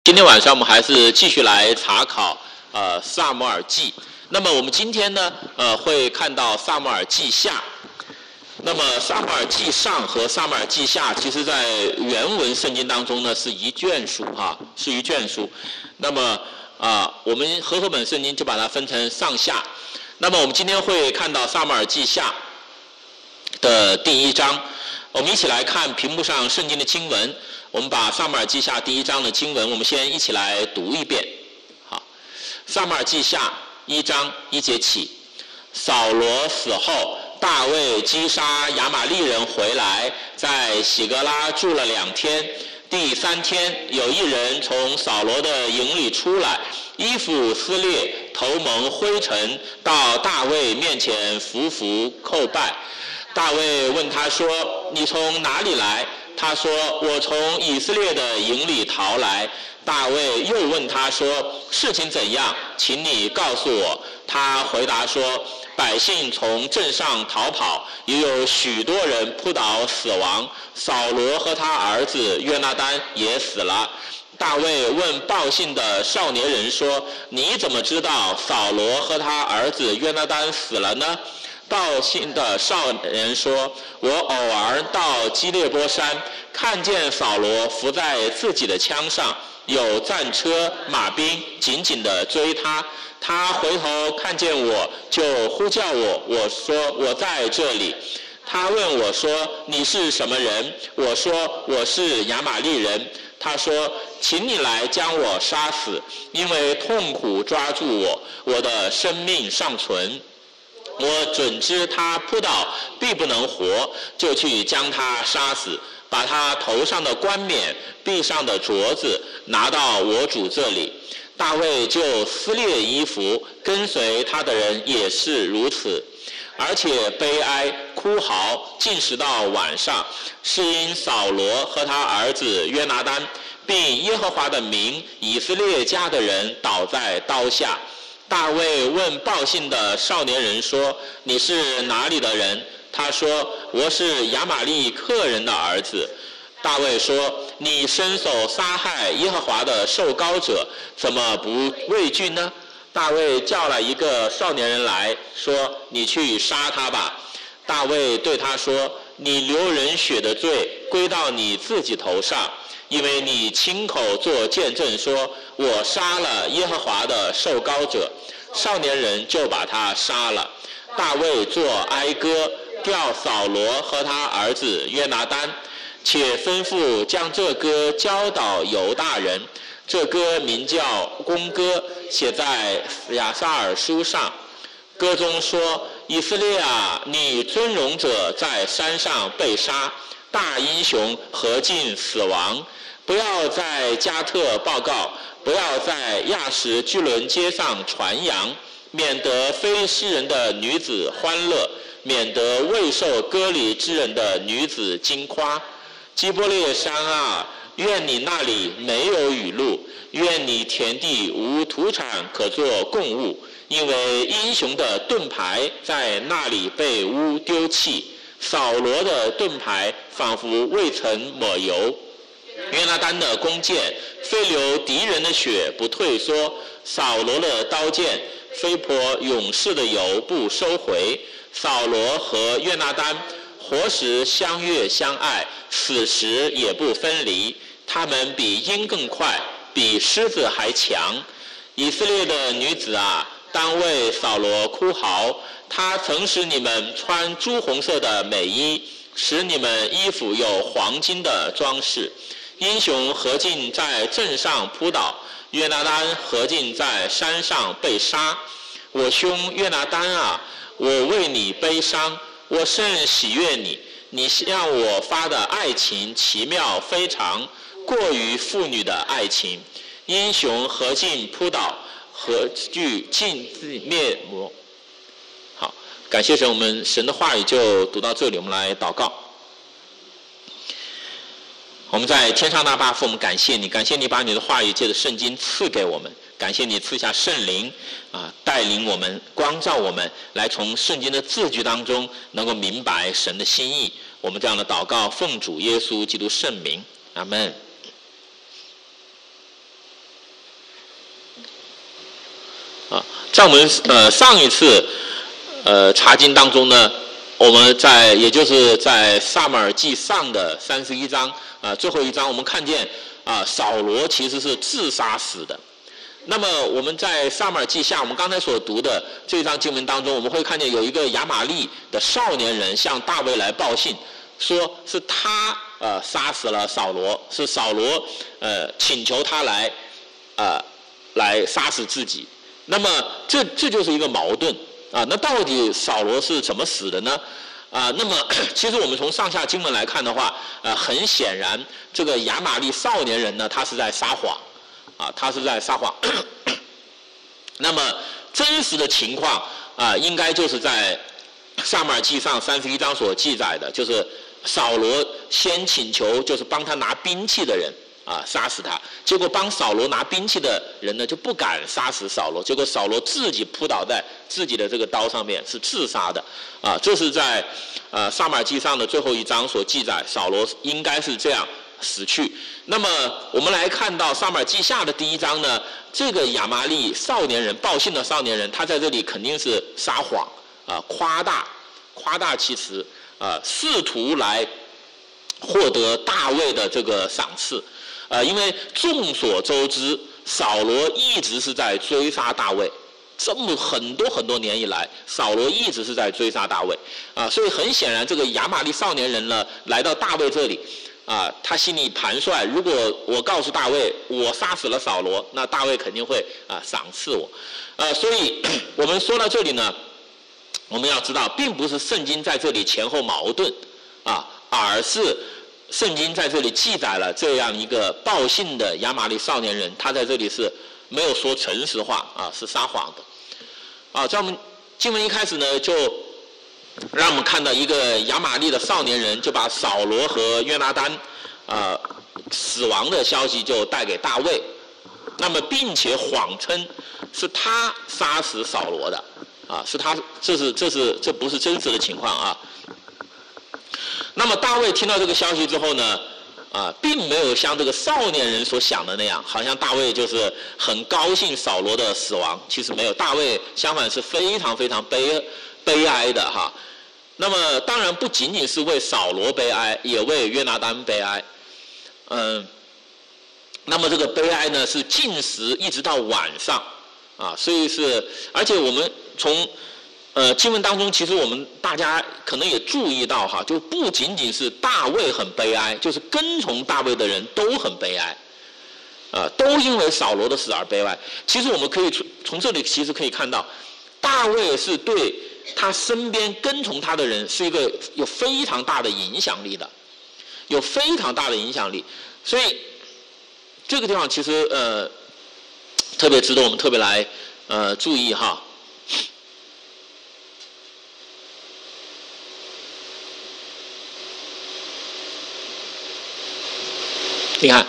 今天晚上我们还是继续来查考撒母耳记。那么我们今天呢会看到撒母耳记下。那么撒母耳记上和撒母耳记下，其实在原文圣经当中呢是一卷书是一卷书。那么我们和合本圣经就把它分成上下。那么我们今天会看到撒母耳记下的第一章。我们一起来看屏幕上圣经的经文。我们把撒母耳记下第一章的经文，我们先一起来读一遍。好，撒母耳记下1章1节起。扫罗死后，大卫击杀亚玛力人回来，在喜格拉住了2天。第3天，有一人从扫罗的营里出来，衣服撕裂，头蒙灰尘，到大卫面前伏叩拜。大卫问他说：“你从哪里来？”他说：“我从以色列的营里逃来。”大卫又问他说：“事情怎样？请你告诉我。”他回答说：“百姓从镇上逃跑，也有许多人扑倒死亡。扫罗和他儿子约拿单也死了。”大卫问报信的少年人说：“你怎么知道扫罗和他儿子约拿单死了呢？”报信的少年人说：“我偶尔到基列波山，看见扫罗伏在自己的枪上，有战车马兵紧紧地追他。他回头看见我，就呼叫我，我说我在这里。他问我说：你是什么人？我说我是亚玛力人。他说：请你来将我杀死，因为痛苦抓住我，我的生命尚存。我准知他扑倒必不能活，就去将他杀死，把他头上的冠冕、臂上的镯子拿到我主这里。大卫就撕裂衣服，跟随他的人也是如此，而且悲哀哭嚎，进食到晚上，是因扫罗和他儿子约拿单，并耶和华的名以色列家的人倒在刀下。大卫问报信的少年人说：“你是哪里的人？”他说：“我是亚玛力克人的儿子。”大卫说：“你伸手杀害耶和华的受膏者，怎么不畏惧呢？”大卫叫了一个少年人来说：“你去杀他吧。”大卫对他说：“你流人血的罪归到你自己头上，因为你亲口作见证说，我杀了耶和华的受膏者。”少年人就把他杀了。大卫作哀歌，调扫罗和他儿子约拿单，且吩咐将这歌教导犹大人。这歌名叫弓歌，写在亚撒尔书上。歌中说：以色列啊，你尊荣者在山上被杀，大英雄何进死亡。不要在加特报告，不要在亚什居伦街上传扬，免得非利士人的女子欢乐，免得未受割礼之人的女子惊夸。基波列山啊，愿你那里没有雨露，愿你田地无土产可作供物，因为英雄的盾牌在那里被污丢弃，扫罗的盾牌仿佛未曾抹油。约拿单的弓箭非流敌人的血不退缩，扫罗的刀剑非泼勇士的油不收回。扫罗和约拿单活时相悦相爱，死时也不分离。他们比鹰更快，比狮子还强。以色列的女子啊，当为扫罗哭嚎。他曾使你们穿朱红色的美衣，使你们衣服有黄金的装饰。英雄何进在镇上扑倒，约拿单何进在山上被杀。我兄约拿单啊，我为你悲伤，我甚喜悦你。你向我发的爱情奇妙非常，过于妇女的爱情。英雄何进扑倒，何惧尽灭没。好，感谢神，我们神的话语就读到这里，我们来祷告。我们在天上大爸父，我们感谢你，感谢你把你的话语借着圣经赐给我们，感谢你赐下圣灵带领我们，光照我们，来从圣经的字句当中能够明白神的心意。我们这样的祷告奉主耶稣基督圣名，阿们。 在我们上一次查经当中呢，我们也就是在撒母耳记上的31章最后一章，我们看见扫罗其实是自杀死的。那么我们在撒母耳记下，我们刚才所读的这一章经文当中，我们会看见有一个亚玛力的少年人向大卫来报信，说是他杀死了扫罗，是扫罗请求他来杀死自己。那么这就是一个矛盾那到底扫罗是怎么死的呢？那么其实我们从上下经文来看的话，很显然这个亚玛力少年人呢，他是在撒谎他是在撒谎。那么真实的情况应该就是在撒母耳记上31章所记载的，就是扫罗先请求就是帮他拿兵器的人杀死他，结果帮扫罗拿兵器的人呢就不敢杀死扫罗，结果扫罗自己扑倒在自己的这个刀上面，是自杀的这是在撒母耳记上的最后一章所记载，扫罗应该是这样死去。那么我们来看到撒母耳记下的第1章呢，这个亚玛力少年人报信的少年人，他在这里肯定是撒谎夸大其词试图来获得大卫的这个赏赐因为众所周知，扫罗一直是在追杀大卫，这么很多年以来，扫罗一直是在追杀大卫所以很显然，这个亚玛力少年人呢来到大卫这里他心里盘算，如果我告诉大卫我杀死了扫罗，那大卫肯定会赏赐我所以我们说到这里呢，我们要知道，并不是圣经在这里前后矛盾而是圣经在这里记载了这样一个报信的亚玛力少年人，他在这里是没有说诚实话是撒谎的在我们经文一开始呢，就让我们看到一个亚玛力的少年人就把扫罗和约拿单死亡的消息就带给大卫，那么并且谎称是他杀死扫罗的是他，这不是真实的情况那么大卫听到这个消息之后呢并没有像这个少年人所想的那样，好像大卫就是很高兴扫罗的死亡，其实没有，大卫相反是非常非常悲哀的那么当然不仅仅是为扫罗悲哀，也为约拿单悲哀那么这个悲哀呢是禁食一直到晚上所以而且我们从经文当中，其实我们大家可能也注意到就不仅仅是大卫很悲哀，就是跟从大卫的人都很悲哀都因为扫罗的死而悲哀。其实我们可以从这里其实可以看到，大卫是对他身边跟从他的人是一个有非常大的影响力的，有非常大的影响力。所以这个地方其实特别值得我们特别来注意你看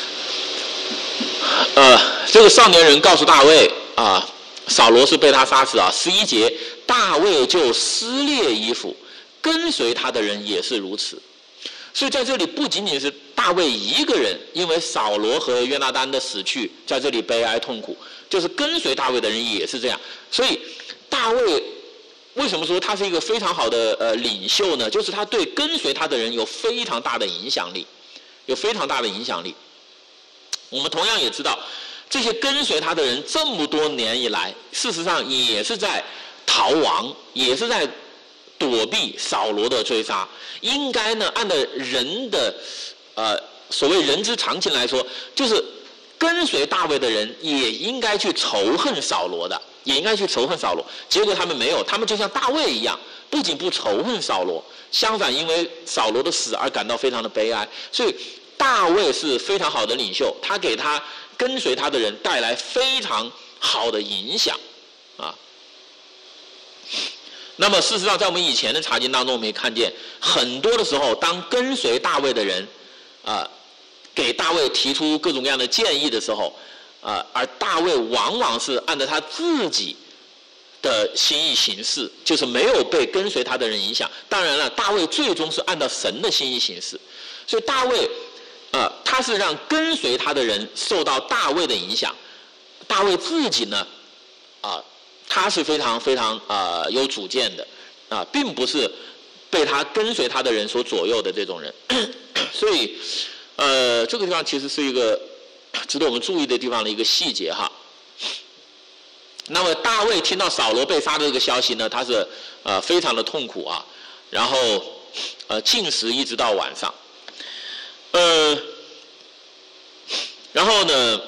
这个少年人告诉大卫扫罗是被他杀死11节，大卫就撕裂衣服，跟随他的人也是如此。所以在这里不仅仅是大卫一个人因为扫罗和约拿单的死去在这里悲哀痛苦，就是跟随大卫的人也是这样。所以大卫为什么说他是一个非常好的领袖呢？就是他对跟随他的人有非常大的影响力，有非常大的影响力。我们同样也知道，这些跟随他的人这么多年以来，事实上也是在逃亡，也是在躲避扫罗的追杀。应该呢，按照人的所谓人之常情来说，就是跟随大卫的人也应该去仇恨扫罗的，也应该去仇恨扫罗。结果他们没有，他们就像大卫一样，不仅不仇恨扫罗，相反因为扫罗的死而感到非常的悲哀。所以大卫是非常好的领袖，他给他跟随他的人带来非常好的影响那么事实上在我们以前的查经当中，我们也看见很多的时候，当跟随大卫的人给大卫提出各种各样的建议的时候而大卫往往是按照他自己的心意行事，就是没有被跟随他的人影响。当然了，大卫最终是按照神的心意行事。所以大卫他是让跟随他的人受到大卫的影响，大卫自己呢他是非常非常有主见的并不是被他跟随他的人所左右的这种人。所以这个地方其实是一个值得我们注意的地方的一个细节哈。那么大卫听到扫罗被杀的这个消息呢，他是非常的痛苦啊，然后禁食一直到晚上，然后呢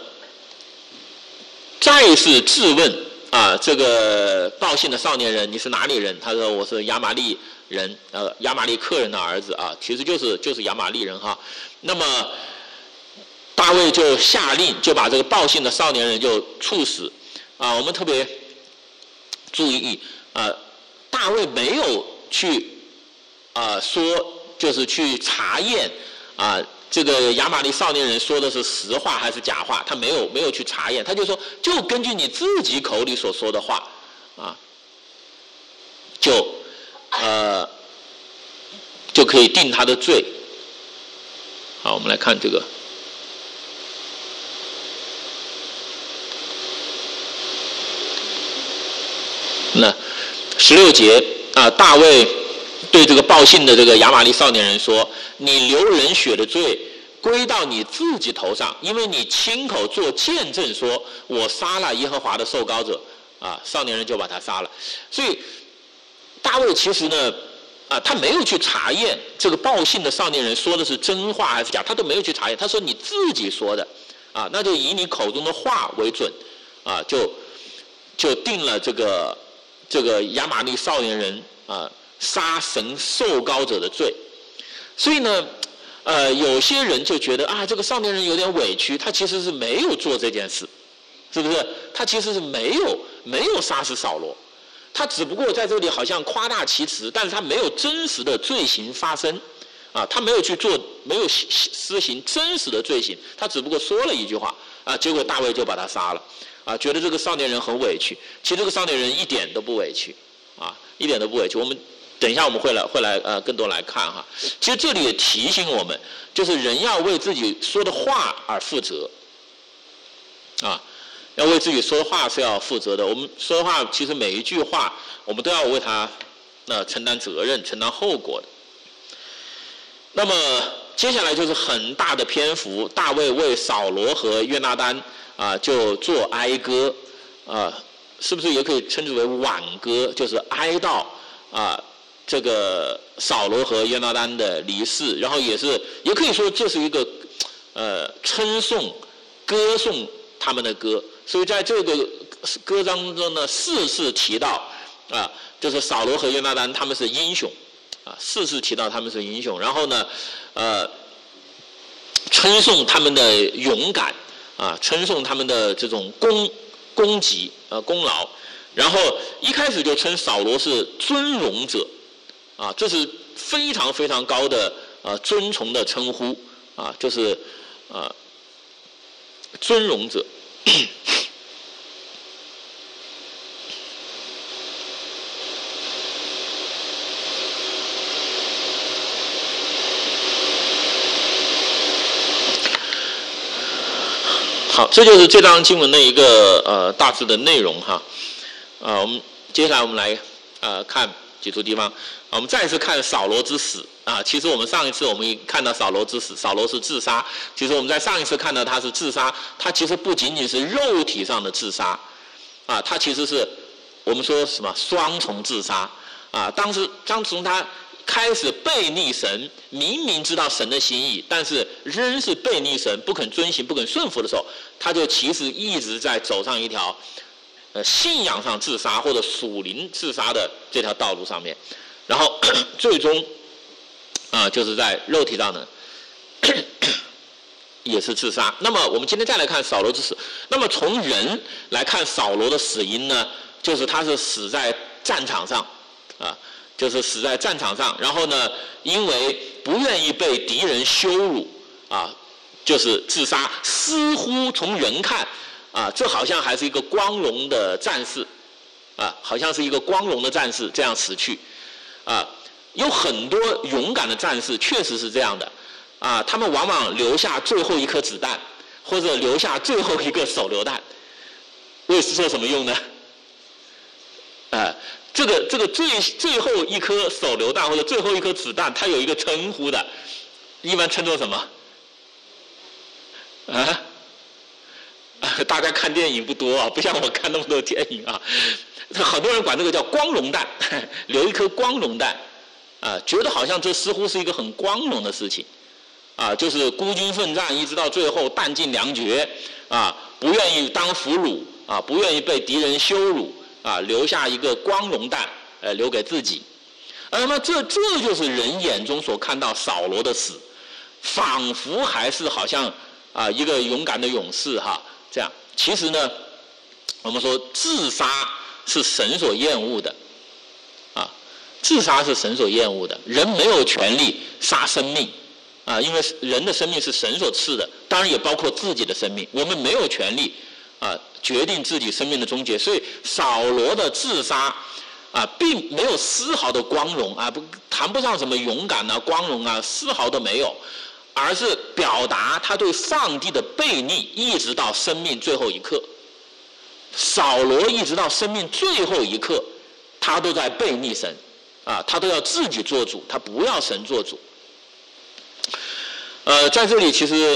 再是质问这个报信的少年人，你是哪里人？他说我是亚玛利人，亚玛利克人的儿子其实就是亚玛利人哈。那么大卫就下令，就把这个报信的少年人就处死我们特别注意大卫没有去说就是去查验这个亚玛利少年人说的是实话还是假话，他没有去查验，他就说就根据你自己口里所说的话就可以定他的罪。好，我们来看这个。那16节大卫对这个报信的这个亚玛利少年人说：“你流人血的罪归到你自己头上，因为你亲口做见证说，我杀了耶和华的受膏者。”少年人就把他杀了。所以大卫其实呢他没有去查验这个报信的少年人说的是真话还是假，他都没有去查验。他说你自己说的那就以你口中的话为准就定了这个亚玛利少年人杀神受膏者的罪。所以呢有些人就觉得这个少年人有点委屈，他其实是没有做这件事，是不是？他其实是没有杀死扫罗，他只不过在这里好像夸大其词，但是他没有真实的罪行发生他没有去做，没有施行真实的罪行，他只不过说了一句话结果大卫就把他杀了觉得这个少年人很委屈。其实这个少年人一点都不委屈一点都不委屈。我们等一下我们会来更多来看哈。其实这里也提醒我们，就是人要为自己说的话而负责要为自己说的话是要负责的。我们说的话其实每一句话我们都要为他承担责任承担后果的。那么接下来就是很大的篇幅，大卫为扫罗和约拿单就做哀歌是不是也可以称之为挽歌，就是哀悼这个扫罗和约拿单的离世，然后也可以说这是一个称颂歌颂他们的歌。所以在这个歌当中呢4次提到就是扫罗和约拿单他们是英雄4次提到他们是英雄，然后呢称颂他们的勇敢称颂他们的这种功绩功劳，然后一开始就称扫罗是尊荣者这是非常非常高的尊崇的称呼就是尊荣者。好，这就是这章经文的一个大致的内容哈。我们接下来我们来看几处地方。我们再次看扫罗之死其实我们上一次我们看到扫罗之死，扫罗是自杀。其实我们在上一次看到他是自杀，他其实不仅仅是肉体上的自杀他其实是我们说什么双重自杀当从他开始背逆神，明明知道神的心意，但是仍是背逆神，不肯遵行不肯顺服的时候，他就其实一直在走上一条信仰上自杀或者属灵自杀的这条道路上面，然后最终就是在肉体上呢也是自杀。那么我们今天再来看扫罗之死。那么从人来看扫罗的死因呢，就是他是死在战场上就是死在战场上，然后呢因为不愿意被敌人羞辱就是自杀。似乎从人看这好像还是一个光荣的战士好像是一个光荣的战士这样死去有很多勇敢的战士确实是这样的他们往往留下最后一颗子弹，或者留下最后一个手榴弹，为是做什么用呢？ 这个最后一颗手榴弹或者最后一颗子弹，它有一个称呼的，一般称作什么？大家看电影不多啊，不像我看那么多电影啊。很多人管这个叫光荣弹，留一颗光荣弹，觉得好像这似乎是一个很光荣的事情，就是孤军奋战一直到最后弹尽粮绝，不愿意当俘虏，不愿意被敌人羞辱，留下一个光荣弹，留给自己。那么这就是人眼中所看到扫罗的死，仿佛还是好像一个勇敢的勇士哈。这样，其实呢，我们说自杀是神所厌恶的，自杀是神所厌恶的。人没有权利杀生命，因为人的生命是神所赐的，当然也包括自己的生命。我们没有权利决定自己生命的终结，所以扫罗的自杀并没有丝毫的光荣谈不上什么勇敢光荣丝毫都没有。而是表达他对上帝的悖逆，一直到生命最后一刻。扫罗一直到生命最后一刻，他都在悖逆神，他都要自己做主，他不要神做主。在这里其实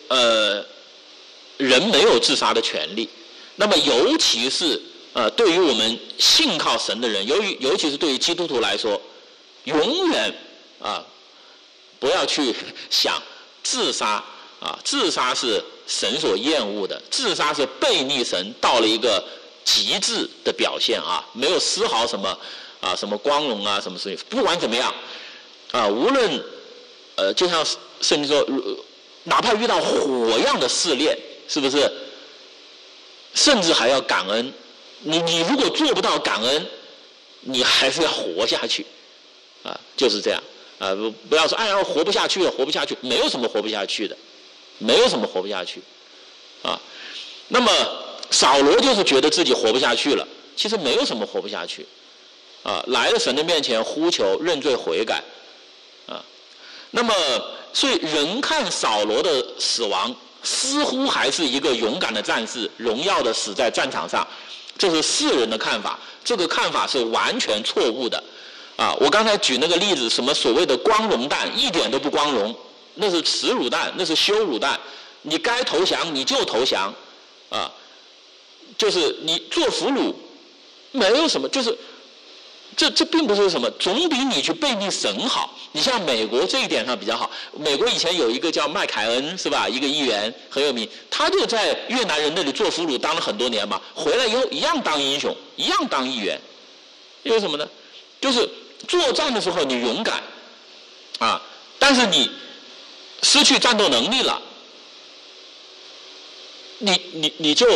人没有自杀的权利。那么尤其是对于我们信靠神的人，尤其是对于基督徒来说，永远不要去想自杀自杀是神所厌恶的，自杀是悖逆神到了一个极致的表现没有丝毫什么光荣什么事情。不管怎么样无论就像圣经说，哪怕遇到火样的试炼，是不是？甚至还要感恩。你如果做不到感恩，你还是要活下去就是这样。不要说活不下去了，活不下去，没有什么活不下去的，没有什么活不下去那么扫罗就是觉得自己活不下去了，其实没有什么活不下去来了神的面前呼求认罪悔改那么所以人看扫罗的死亡，似乎还是一个勇敢的战士，荣耀的死在战场上，这是世人的看法，这个看法是完全错误的我刚才举那个例子，什么所谓的光荣弹，一点都不光荣，那是耻辱弹，那是羞辱弹。你该投降你就投降就是你做俘虏没有什么，就是这并不是什么，总比你去悖逆神好。你像美国这一点上比较好，美国以前有一个叫麦凯恩是吧，一个议员很有名，他就在越南人那里做俘虏当了很多年嘛，回来以后一样当英雄，一样当议员。因为什么呢？就是作战的时候你勇敢但是你失去战斗能力了，你就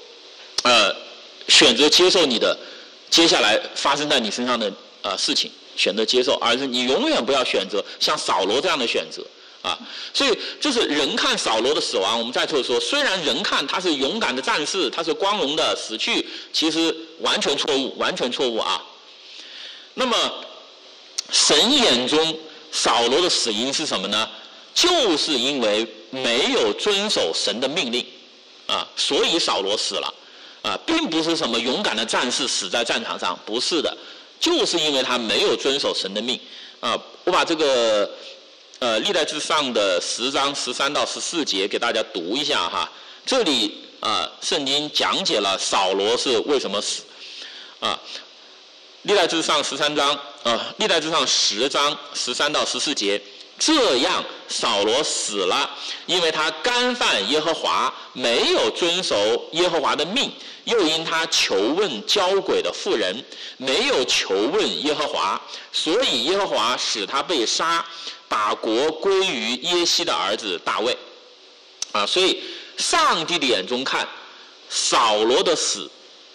选择接受你的接下来发生在你身上的事情，选择接受，而是你永远不要选择像扫罗这样的选择所以就是人看扫罗的死亡，我们再次说，虽然人看他是勇敢的战士，他是光荣的死去，其实完全错误，完全错误那么神眼中扫罗的死因是什么呢？就是因为没有遵守神的命令所以扫罗死了并不是什么勇敢的战士死在战场上，不是的，就是因为他没有遵守神的命我把这个历代志上的10章13到14节给大家读一下这里圣经讲解了扫罗是为什么死历代志上13章历代志上10章13到14节，这样扫罗死了，因为他干犯耶和华，没有遵守耶和华的命，又因他求问交鬼的妇人，没有求问耶和华，所以耶和华使他被杀，把国归于耶西的儿子大卫所以上帝的眼中看扫罗的死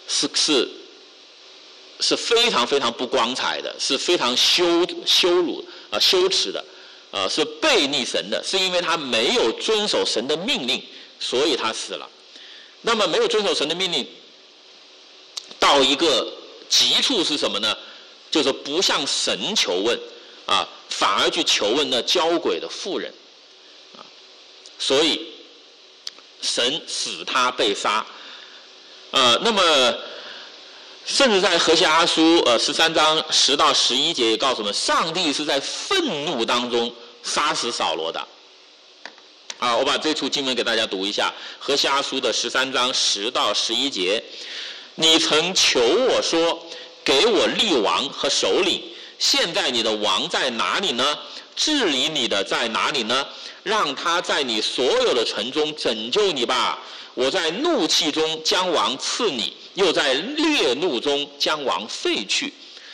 是非常非常不光彩的，是非常羞辱羞耻的是悖逆神的，是因为他没有遵守神的命令，所以他死了。那么没有遵守神的命令到一个极处是什么呢？就是不向神求问反而去求问那交鬼的妇人所以神使他被杀那么甚至在何西阿书13章10到11节也告诉我们，上帝是在愤怒当中杀死扫罗的。我把这处经文给大家读一下，何西阿书的13章10到11节。你曾求我说，给我立王和首领，现在你的王在哪里呢？治理你的在哪里呢？让他在你所有的城中拯救你吧。我在怒气中将王赐你，又在烈怒中将王废去。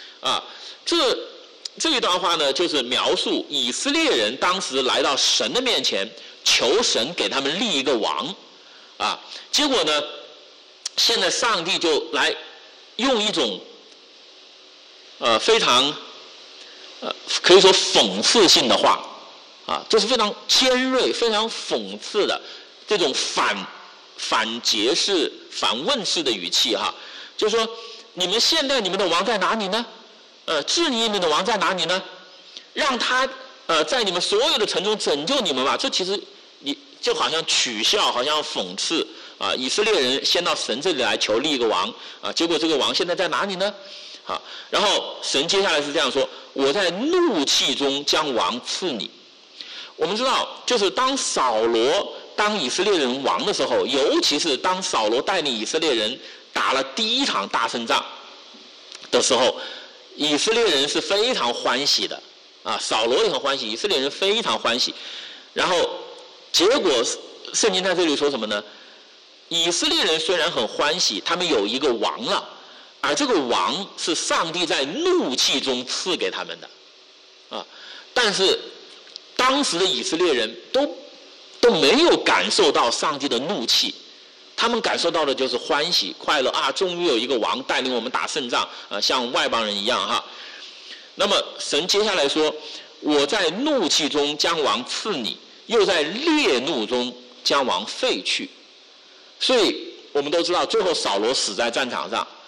这一段话呢，就是描述以色列人当时来到神的面前，求神给他们立一个王。结果呢，现在上帝就来用一种非常可以说讽刺性的话，就是非常尖锐、非常讽刺的这种反诘式、反问式的语气就是说，你们现在你们的王在哪里呢？治理你们的王在哪里呢？让他在你们所有的城中拯救你们吧。这其实你就好像取笑，好像讽刺以色列人先到神这里来求立一个王结果这个王现在在哪里呢？然后神接下来是这样说：我在怒气中将王赐你。我们知道，就是当扫罗当以色列人王的时候，尤其是当扫罗带领以色列人打了第一场大胜仗的时候，以色列人是非常欢喜的扫罗也很欢喜，以色列人非常欢喜。然后结果圣经在这里说什么呢？以色列人虽然很欢喜，他们有一个王了，而这个王是上帝在怒气中赐给他们的但是当时的以色列人都没有感受到上帝的怒气，他们感受到的就是欢喜快乐终于有一个王带领我们打胜仗像外邦人一样那么神接下来说，我在怒气中将王赐你，又在烈怒中将王废去。所以我们都知道，最后扫罗死在战场上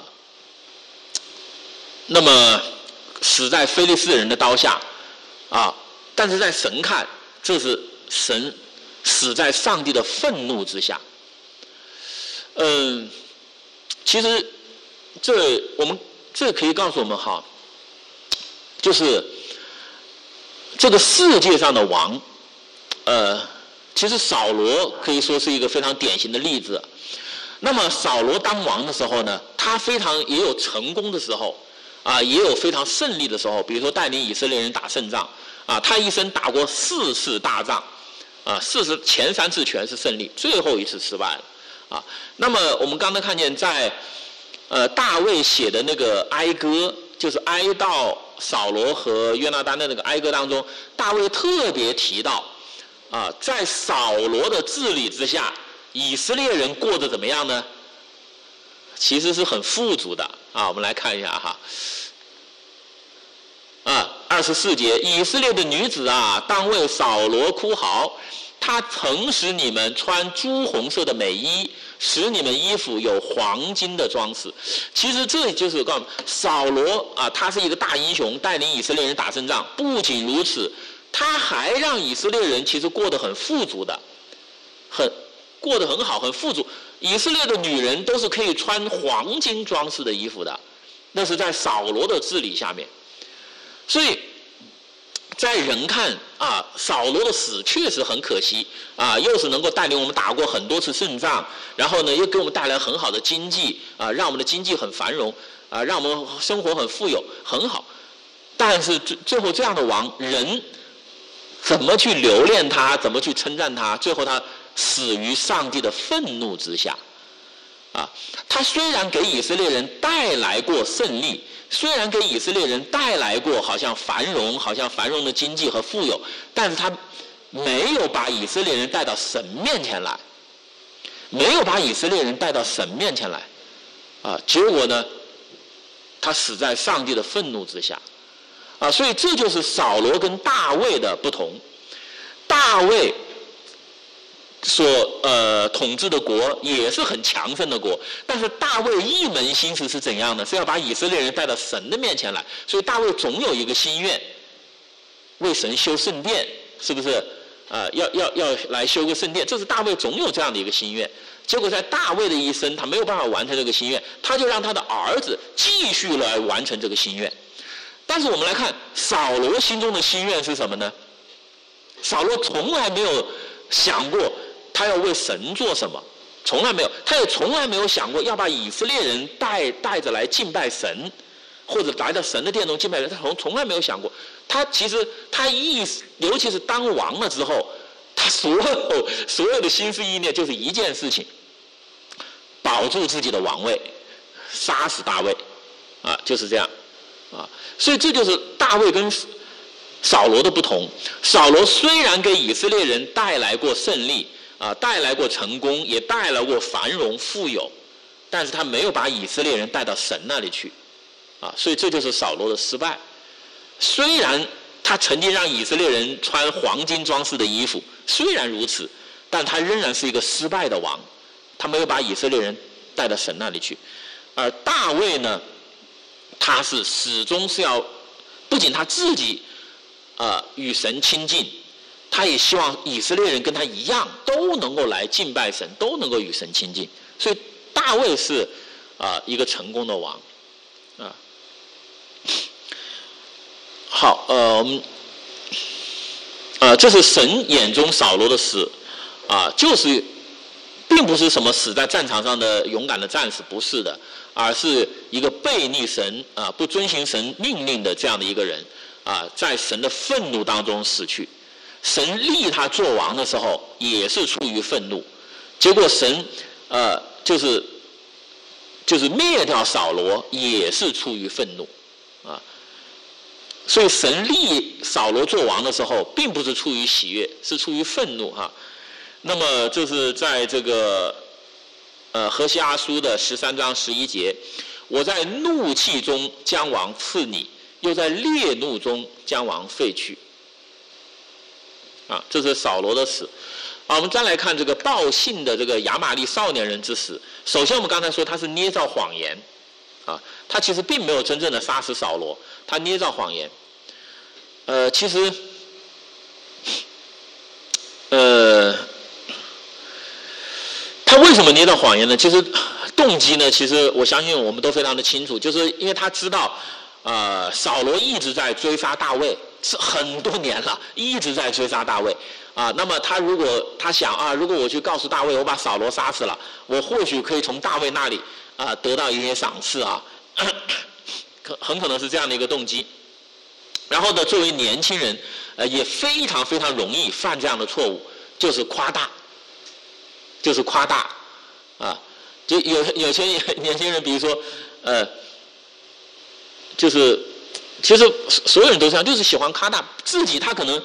那么死在非利士人的刀下但是在神看，这是神死在上帝的愤怒之下。其实这可以告诉我们就是这个世界上的王其实扫罗可以说是一个非常典型的例子。那么扫罗当王的时候呢，他也有成功的时候也有非常胜利的时候，比如说带领以色列人打胜仗他一生打过4次大仗前3次全是胜利，最后一次失败了那么我们刚才看见在大卫写的那个哀歌，就是哀悼扫罗和约拿单的那个哀歌当中，大卫特别提到在扫罗的治理之下，以色列人过得怎么样呢？其实是很富足的我们来看一下24节，以色列的女子当为扫罗哭嚎，他曾使你们穿朱红色的美衣，使你们衣服有黄金的装饰。其实这就是告诉扫罗他是一个大英雄，带领以色列人打胜仗。不仅如此，他还让以色列人其实过得很富足的，过得很好，很富足。以色列的女人都是可以穿黄金装饰的衣服的，那是在扫罗的治理下面。所以在人看扫罗的死确实很可惜又是能够带领我们打过很多次胜仗，然后呢又给我们带来很好的经济让我们的经济很繁荣让我们生活很富有，很好。但是最后这样的王，人怎么去留恋他，怎么去称赞他，最后他死于上帝的愤怒之下他虽然给以色列人带来过胜利，虽然给以色列人带来过好像繁荣的经济和富有，但是他没有把以色列人带到神面前来，结果呢，他死在上帝的愤怒之下所以这就是扫罗跟大卫的不同。大卫所统治的国也是很强盛的国，但是大卫一门心思是怎样的？是要把以色列人带到神的面前来。所以大卫总有一个心愿，为神修圣殿，是不是？ 要来修个圣殿，这是大卫总有这样的一个心愿。结果在大卫的一生，他没有办法完成这个心愿，他就让他的儿子继续来完成这个心愿。但是我们来看扫罗心中的心愿是什么呢？扫罗从来没有想过他要为神做什么，从来没有，他也从来没有想过要把以色列人带着来敬拜神，或者来到神的殿中敬拜神，他从来没有想过。他其实尤其是当王了之后，他所有的心思意念就是一件事情：保住自己的王位，杀死大卫，就是这样，所以这就是大卫跟扫罗的不同。扫罗虽然给以色列人带来过胜利，带来过成功，也带来过繁荣富有，但是他没有把以色列人带到神那里去，所以这就是扫罗的失败。虽然他曾经让以色列人穿黄金装饰的衣服，虽然如此，但他仍然是一个失败的王，他没有把以色列人带到神那里去。而大卫呢，他是始终是要，不仅他自己与神亲近，他也希望以色列人跟他一样，都能够来敬拜神，都能够与神亲近。所以大卫是一个成功的王。好，我们这是神眼中扫罗的死，就是并不是什么死在战场上的勇敢的战士，不是的，而是一个背逆神不遵行神命令的这样的一个人，在神的愤怒当中死去。神立他做王的时候也是出于愤怒，结果神就是灭掉扫罗也是出于愤怒，所以神立扫罗做王的时候并不是出于喜悦，是出于愤怒那么就是在这个何西阿书的13章11节，我在怒气中将王赐你，又在烈怒中将王废去。这是扫罗的死。我们再来看这个报信的这个亚玛力少年人之死。首先我们刚才说他是捏造谎言，他其实并没有真正的杀死扫罗，他捏造谎言。其实他为什么捏造谎言呢？其实动机呢，其实我相信我们都非常的清楚，就是因为他知道扫罗一直在追杀大卫，是很多年了，一直在追杀大卫那么如果他想如果我去告诉大卫我把扫罗杀死了，我或许可以从大卫那里得到一些赏赐很可能是这样的一个动机。然后呢，作为年轻人也非常非常容易犯这样的错误，就是夸大，就有些年轻人，比如说就是其实所有人都这样，就是喜欢夸大自己，他可能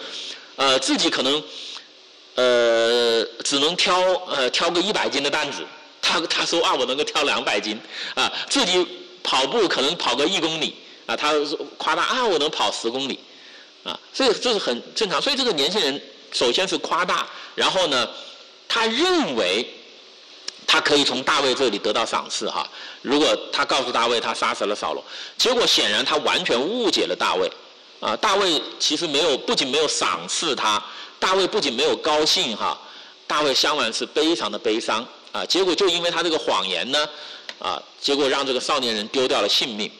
只能挑个100斤的担子，他说我能够挑200斤自己跑步可能跑个1公里他夸大我能跑10公里所以这是很正常。所以这个年轻人首先是夸大，然后呢他认为他可以从大卫这里得到赏赐如果他告诉大卫他杀死了扫罗，结果显然他完全误解了大卫大卫其实不仅没有赏赐他，大卫不仅没有高兴大卫相反是非常的悲伤结果就因为他这个谎言呢结果让这个少年人丢掉了性命。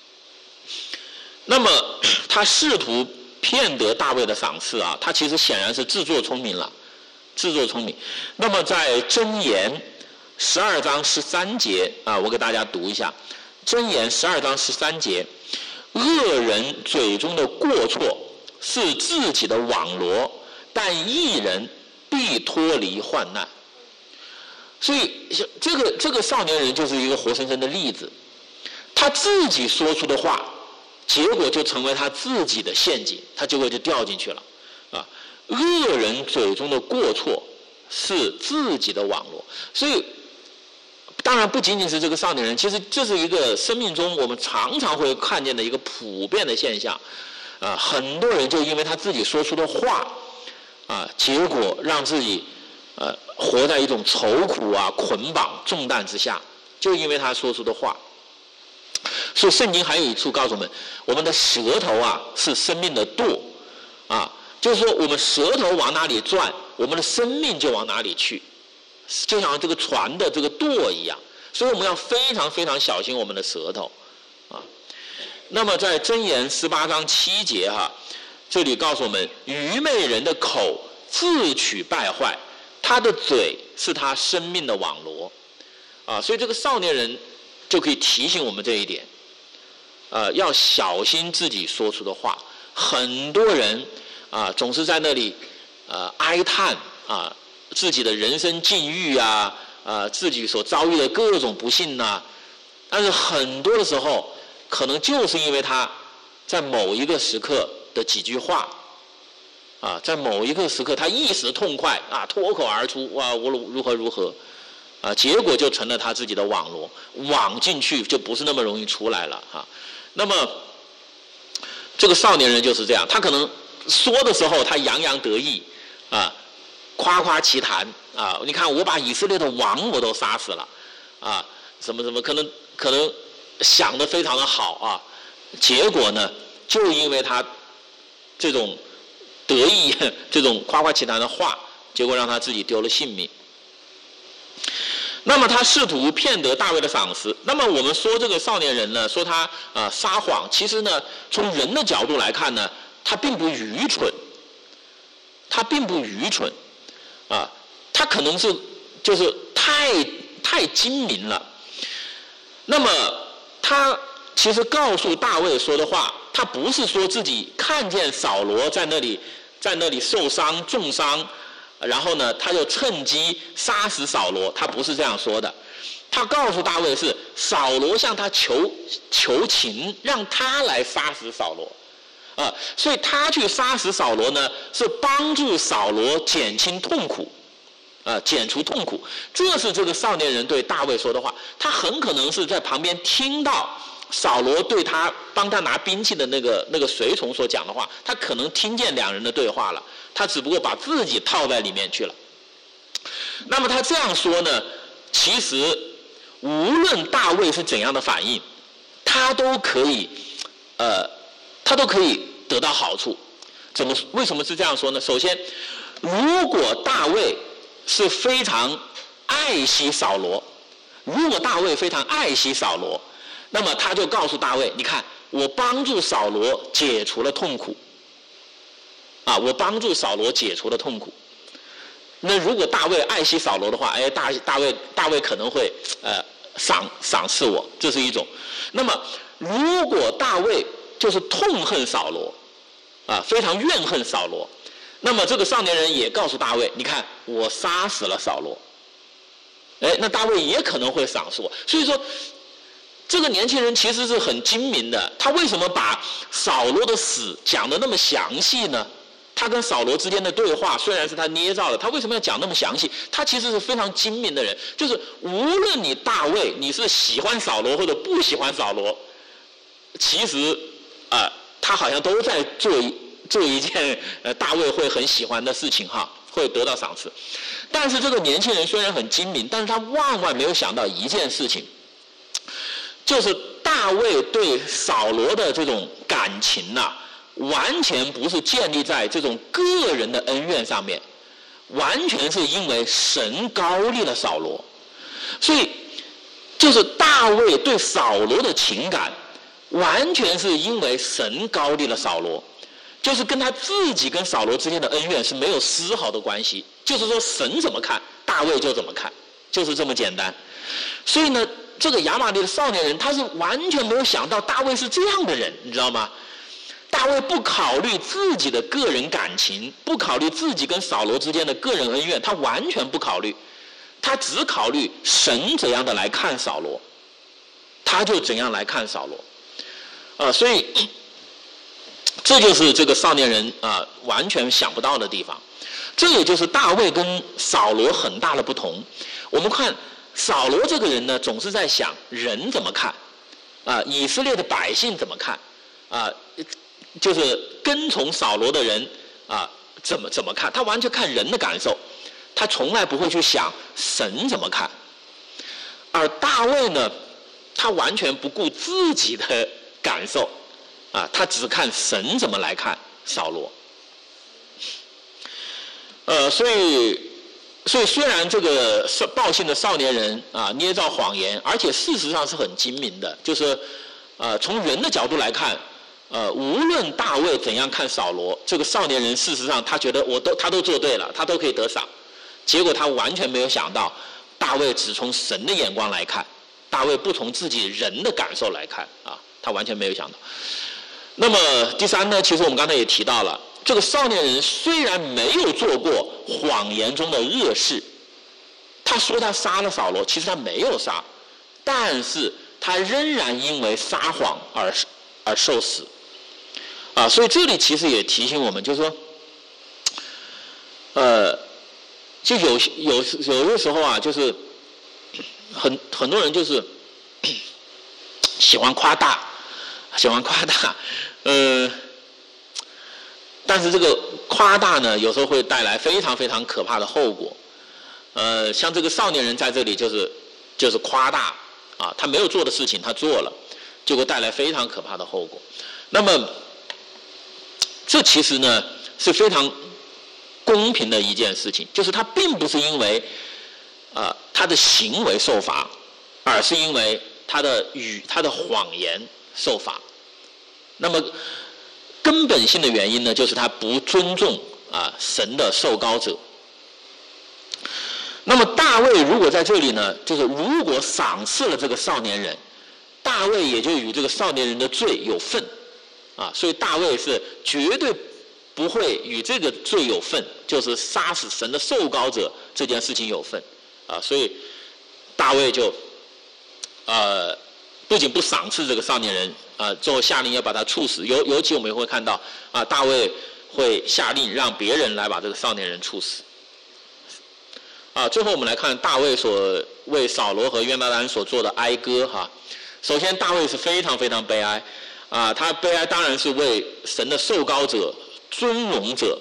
那么他试图骗得大卫的赏赐他其实显然是自作聪明了，那么在箴言12章13节我给大家读一下。箴言12章13节，恶人嘴中的过错是自己的网罗，但义人必脱离患难。所以这个少年人就是一个活生生的例子，他自己说出的话结果就成为他自己的陷阱，他结果就掉进去了恶人嘴中的过错是自己的网罗。所以当然不仅仅是这个少年人，其实这是一个生命中我们常常会看见的一个普遍的现象很多人就因为他自己说出的话结果让自己活在一种愁苦捆绑重担之下，就因为他说出的话。所以圣经还有一处告诉我们的舌头是生命的舵就是说我们舌头往哪里转，我们的生命就往哪里去，就像这个船的这个舵一样。所以我们要非常非常小心我们的舌头啊。那么在箴言18章7节这里告诉我们，愚昧人的口自取败坏，他的嘴是他生命的网罗啊。所以这个少年人就可以提醒我们这一点，要小心自己说出的话。很多人总是在那里哀叹自己的人生境遇自己所遭遇的各种不幸但是很多的时候，可能就是因为他在某一个时刻的几句话在某一个时刻他一时痛快脱口而出我如何如何结果就成了他自己的网罗，网进去就不是那么容易出来了那么这个少年人就是这样，他可能说的时候他洋洋得意夸夸其谈你看我把以色列的王我都杀死了什么什么，可能想得非常的好结果呢，就因为他这种得意这种夸夸其谈的话，结果让他自己丢了性命。那么他试图骗得大卫的赏识。那么我们说这个少年人呢，说他撒谎，其实呢从人的角度来看呢，他并不愚蠢，他可能是就是太精明了。那么他其实告诉大卫说的话，他不是说自己看见扫罗在那里受伤重伤，然后呢他就趁机杀死扫罗，他不是这样说的。他告诉大卫是扫罗向他求情，让他来杀死扫罗所以他去杀死扫罗呢，是帮助扫罗减轻痛苦减除痛苦。这是这个少年人对大卫说的话。他很可能是在旁边听到扫罗对他帮他拿兵器的那个随从所讲的话，他可能听见两人的对话了，他只不过把自己套在里面去了。那么他这样说呢，其实无论大卫是怎样的反应，他都可以得到好处。为什么是这样说呢？首先，如果大卫是非常爱惜扫罗，那么他就告诉大卫，你看我帮助扫罗解除了痛苦那如果大卫爱惜扫罗的话，大卫可能会赏赐我，这是一种。那么如果大卫就是痛恨扫罗非常怨恨扫罗，那么这个少年人也告诉大卫，你看我杀死了扫罗，那大卫也可能会赏赐我。所以说这个年轻人其实是很精明的，他为什么把扫罗的死讲得那么详细呢？他跟扫罗之间的对话虽然是他捏造的，他为什么要讲那么详细？他其实是非常精明的人，就是无论你大卫你是喜欢扫罗或者不喜欢扫罗，其实他好像都在做一件大卫会很喜欢的事情会得到赏赐。但是这个年轻人虽然很精明，但是他万万没有想到一件事情，就是大卫对扫罗的这种感情完全不是建立在这种个人的恩怨上面，完全是因为神膏立了扫罗。所以就是大卫对扫罗的情感完全是因为神膏立了扫罗，就是跟他自己跟扫罗之间的恩怨是没有丝毫的关系，就是说神怎么看大卫就怎么看，就是这么简单。所以呢这个亚玛力的少年人他是完全没有想到大卫是这样的人，你知道吗？大卫不考虑自己的个人感情，不考虑自己跟扫罗之间的个人恩怨，他完全不考虑，他只考虑神怎样的来看扫罗，他就怎样来看扫罗所以这就是这个少年人完全想不到的地方。这也就是大卫跟扫罗很大的不同。我们看扫罗这个人呢，总是在想人怎么看以色列的百姓怎么看就是跟从扫罗的人怎么看，他完全看人的感受，他从来不会去想神怎么看。而大卫呢，他完全不顾自己的感受他只看神怎么来看扫罗所以虽然这个报信的少年人啊捏造谎言，而且事实上是很精明的，就是从人的角度来看，无论大卫怎样看扫罗，这个少年人事实上他觉得他都做对了，他都可以得赏。结果他完全没有想到，大卫只从神的眼光来看，大卫不从自己人的感受来看啊，他完全没有想到。那么第三呢，其实我们刚才也提到了，这个少年人虽然没有做过谎言中的恶事，他说他杀了扫罗，其实他没有杀，但是他仍然因为撒谎而受死。所以这里其实也提醒我们，就是说，就有的时候啊，就是很多人就是喜欢夸大，但是这个夸大呢，有时候会带来非常非常可怕的后果。像这个少年人在这里就是夸大啊，他没有做的事情他做了，就会带来非常可怕的后果。那么这其实呢是非常公平的一件事情，就是他并不是因为他的行为受罚，而是因为他的谎言受罚。那么根本性的原因呢，就是他不尊重神的受膏者。那么大卫如果在这里呢，就是如果赏赐了这个少年人，大卫也就与这个少年人的罪有份所以大卫是绝对不会与这个罪有份，就是杀死神的受膏者这件事情有份所以大卫就不仅不赏赐这个少年人最后下令要把他处死，尤其我们也会看到大卫会下令让别人来把这个少年人处死最后我们来看大卫所为扫罗和约拿单所做的哀歌首先大卫是非常非常悲哀他悲哀当然是为神的受膏者尊荣者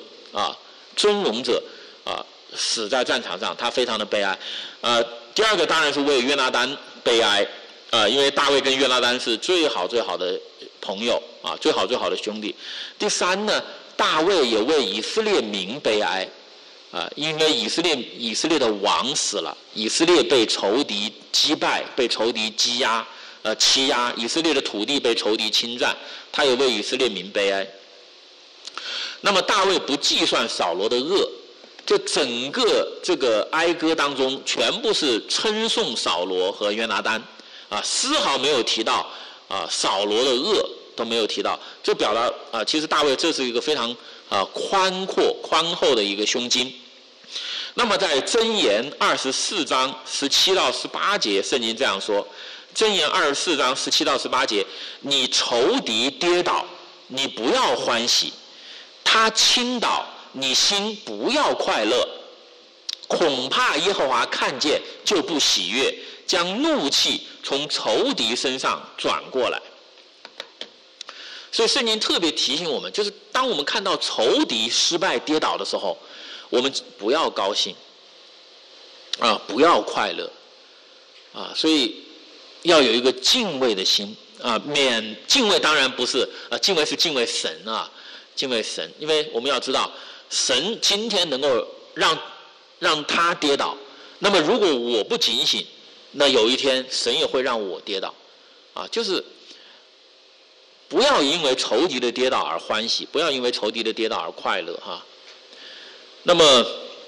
死在战场上，他非常的悲哀第二个当然是为约拿单悲哀因为大卫跟约拿单是最好最好的朋友最好最好的兄弟。第三呢，大卫也为以色列民悲哀因为以色列的王死了，以色列被仇敌击败，被仇敌欺压，以色列的土地被仇敌侵占，他也为以色列民悲哀。那么大卫不计算扫罗的恶，这整个这个哀歌当中全部是称颂扫罗和约拿单丝毫没有提到扫罗的恶都没有提到，这表达其实大卫这是一个非常宽厚的一个胸襟。那么在箴言24章17到18节，圣经这样说，箴言24章17到18节，你仇敌跌倒，你不要欢喜，他倾倒，你心不要快乐，恐怕耶和华看见就不喜悦，将怒气从仇敌身上转过来。所以圣经特别提醒我们，就是当我们看到仇敌失败跌倒的时候，我们不要高兴不要快乐所以要有一个敬畏的心敬畏当然不是敬畏是敬畏神敬畏神，因为我们要知道神今天能够让他跌倒，那么如果我不警醒，那有一天神也会让我跌倒就是不要因为仇敌的跌倒而欢喜，不要因为仇敌的跌倒而快乐那么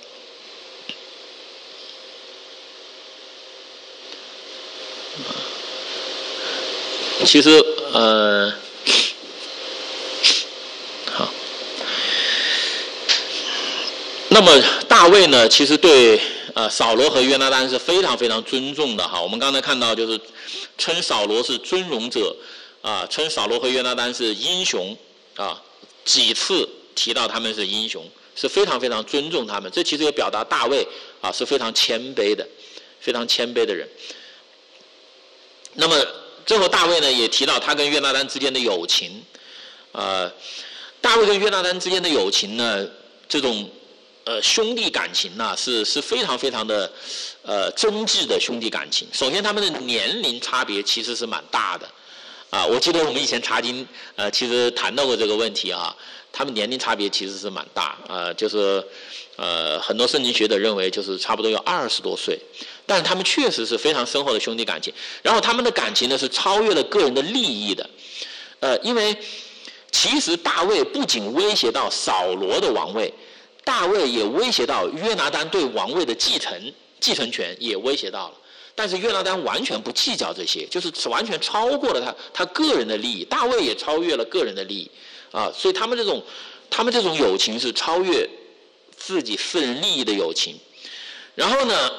其实好，那么大卫呢其实对扫罗和约拿单是非常非常尊重的我们刚才看到就是称扫罗是尊荣者称扫罗和约拿单是英雄几次提到他们是英雄，是非常非常尊重他们，这其实也表达大卫是非常谦卑的人。那么最后大卫呢也提到他跟约拿单之间的友情大卫跟约拿单之间的友情呢，这种兄弟感情是非常非常的真挚的兄弟感情。首先他们的年龄差别其实是蛮大的我记得我们以前查经其实谈到过这个问题他们年龄差别其实是蛮大就是很多圣经学者认为就是差不多有20多岁，但是他们确实是非常深厚的兄弟感情。然后他们的感情呢是超越了个人的利益的，因为其实大卫不仅威胁到扫罗的王位，大卫也威胁到约拿单对王位的继承权也威胁到了。但是约拿单完全不计较这些，就是完全超过了他个人的利益，大卫也超越了个人的利益所以他们这种友情是超越自己私人利益的友情。然后呢，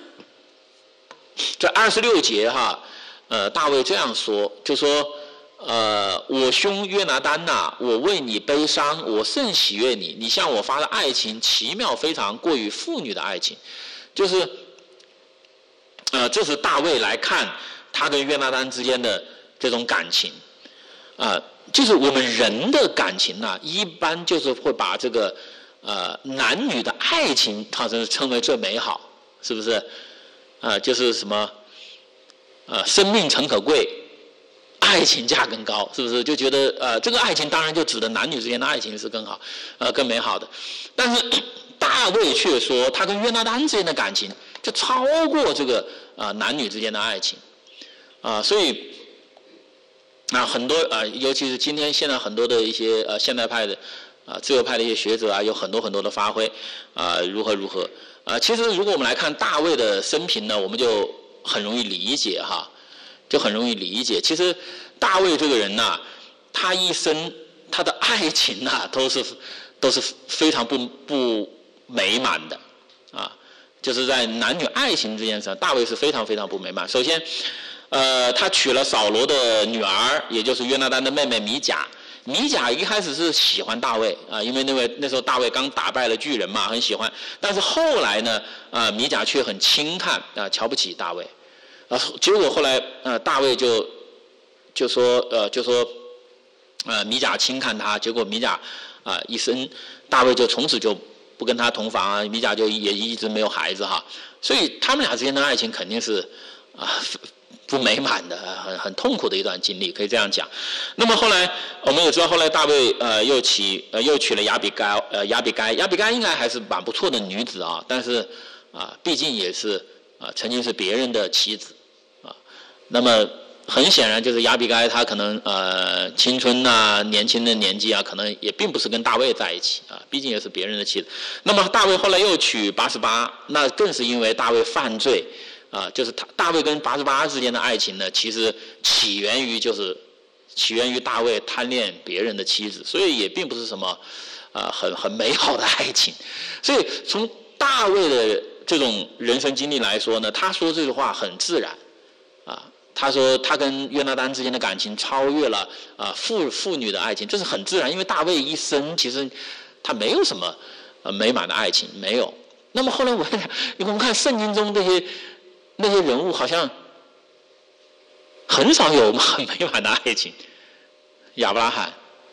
在26节大卫这样说，就说我兄约拿单呐，我为你悲伤，我甚喜悦你，你向我发的爱情奇妙非常，过于妇女的爱情。就是这是大卫来看他跟约拿单之间的这种感情就是我们人的感情一般就是会把这个男女的爱情他称为最美好，是不是就是什么生命诚可贵，爱情价更高，是不是？就觉得这个爱情当然就指的男女之间的爱情是更好更美好的。但是大卫却说他跟约拿单之间的感情就超过这个男女之间的爱情所以很多尤其是现在很多的一些现代派的自由派的一些学者有很多很多的发挥如何其实如果我们来看大卫的生平呢，我们就很容易理解就很容易理解。其实大卫这个人他一生他的爱情都是非常不美满的就是在男女爱情这件事上，大卫是非常非常不美满。首先他娶了扫罗的女儿，也就是约拿单的妹妹米甲。米甲一开始是喜欢大卫因为那时候大卫刚打败了巨人嘛，很喜欢。但是后来呢米甲却很轻看瞧不起大卫结果后来大卫就说米甲轻看他，结果米甲一生大卫就从此就不跟他同房米甲就也一直没有孩子所以他们俩之间的爱情肯定是不美满的，很痛苦的一段经历，可以这样讲。那么后来我们也知道，后来大卫又娶了亚比该应该还是蛮不错的女子但是毕竟也是曾经是别人的妻子那么很显然就是亚比该她可能青春年轻的年纪可能也并不是跟大卫在一起毕竟也是别人的妻子。那么大卫后来又娶88，那更是因为大卫犯罪就是大卫跟88之间的爱情呢，其实起源于大卫贪恋别人的妻子，所以也并不是什么很美好的爱情。所以从大卫的这种人生经历来说呢，他说这句话很自然他说他跟约拿单之间的感情超越了父女的爱情，这是很自然，因为大卫一生其实他没有什么美满的爱情，没有。那么后来我们看圣经中那些人物好像很少有很美满的爱情，亚伯拉罕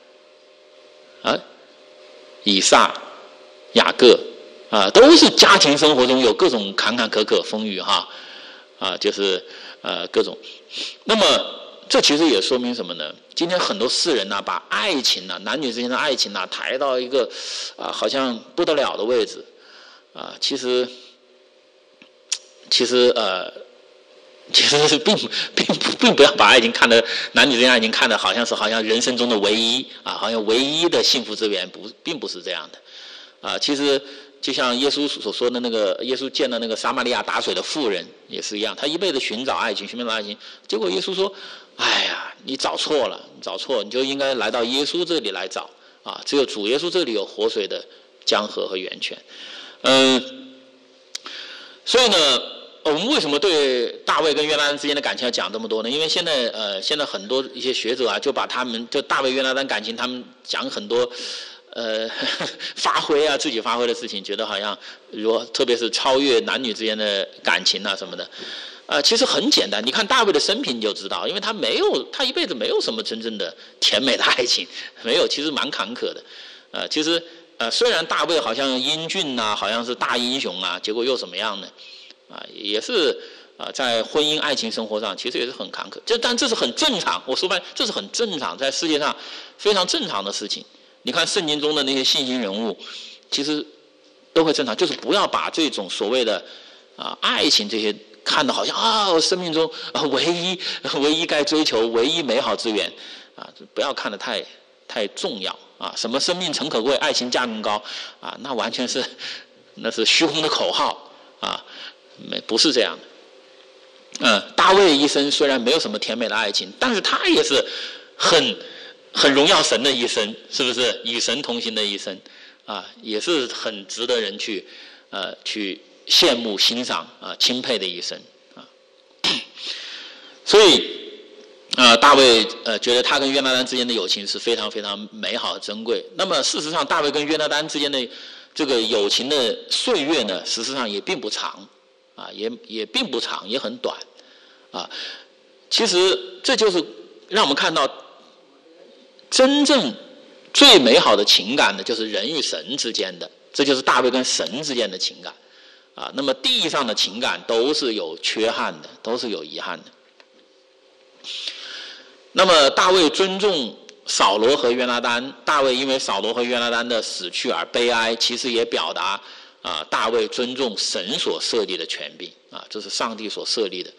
以撒、雅各都是家庭生活中有各种坎坎坷坷风雨就是各种。那么这其实也说明什么呢？今天很多世人把爱情男女之间的爱情抬到一个好像不得了的位置其实是并不要把爱情看得男女之间爱情看得好像人生中的唯一好像唯一的幸福之源，并不是这样的其实就像耶稣所说的那个，耶稣见了那个撒玛利亚打水的妇人也是一样，他一辈子寻找爱情，结果耶稣说：“哎呀，你找错了，你就应该来到耶稣这里来找只有主耶稣这里有活水的江河和源泉。”所以呢，我们为什么对大卫跟约拿单之间的感情要讲这么多呢？因为现在很多一些学者就把就大卫约拿单感情，他们讲很多发挥自己发挥的事情，觉得好像特别是超越男女之间的感情什么的其实很简单，你看大卫的生平你就知道，因为他一辈子没有什么真正的甜美的爱情，没有，其实蛮坎坷的其实虽然大卫好像英俊好像是大英雄结果又怎么样呢也是在婚姻爱情生活上其实也是很坎坷，但这是很正常，我说白这是很正常，在世界上非常正常的事情你看圣经中的那些信心人物，其实都会正常，就是不要把这种所谓的爱情这些看得好像生命中唯一该追求、唯一美好之源不要看得太重要什么生命诚可贵，爱情价更高那完全是虚空的口号不是这样的。大卫一生虽然没有什么甜美的爱情，但是他也是很荣耀神的一生，是不是？与神同行的一生也是很值得人去羡慕、欣赏钦佩的一生所以大卫觉得他跟约拿单之间的友情是非常非常美好珍贵。那么事实上，大卫跟约拿单之间的这个友情的岁月呢，事实上也并不长也并不长，也很短其实这就是让我们看到真正最美好的情感呢，就是人与神之间的，这就是大卫跟神之间的情感那么地上的情感都是有缺憾的，都是有遗憾的。那么大卫尊重扫罗和约拿单，大卫因为扫罗和约拿单的死去而悲哀，其实也表达大卫尊重神所设立的权柄这是上帝所设立的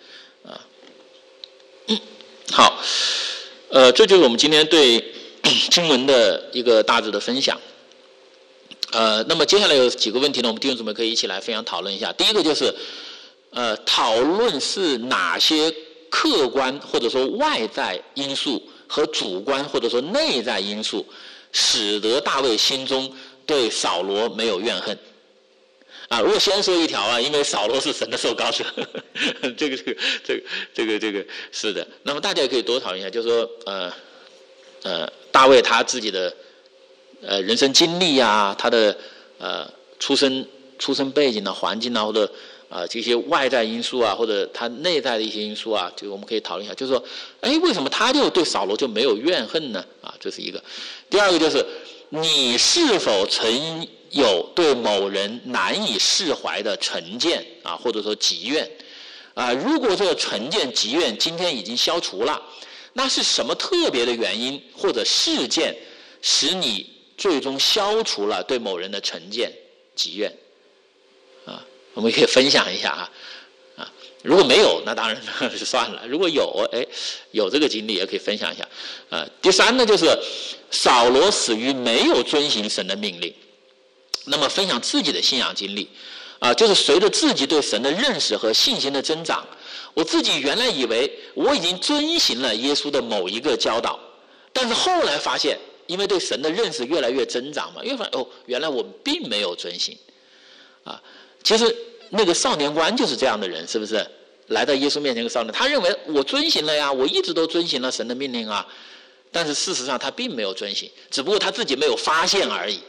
好这就是我们今天对经文的一个大致的分享那么接下来有几个问题呢，我们弟兄姊妹可以一起来分享讨论一下。第一个就是讨论是哪些客观或者说外在因素和主观或者说内在因素使得大卫心中对扫罗没有怨恨如果先说一条因为扫罗是神的受膏者这个是的。那么大家也可以多讨论一下，就是说大卫他自己的人生经历他的出生背景环境或者这些外在因素或者他内在的一些因素就我们可以讨论一下，就是说为什么他就对扫罗就没有怨恨呢这是一个。第二个就是你是否曾有对某人难以释怀的成见或者说积怨如果这个成见积怨今天已经消除了，那是什么特别的原因或者事件使你最终消除了对某人的成见积怨我们可以分享一下如果没有那当然就算了，如果有这个经历也可以分享一下第三呢，就是扫罗死于没有遵行神的命令。那么分享自己的信仰经历就是随着自己对神的认识和信心的增长，我自己原来以为我已经遵行了耶稣的某一个教导，但是后来发现因为对神的认识越来越增长嘛，越发现原来我并没有遵行其实那个少年官就是这样的人，是不是？来到耶稣面前的少年，他认为我遵行了呀，我一直都遵行了神的命令但是事实上他并没有遵行，只不过他自己没有发现而已，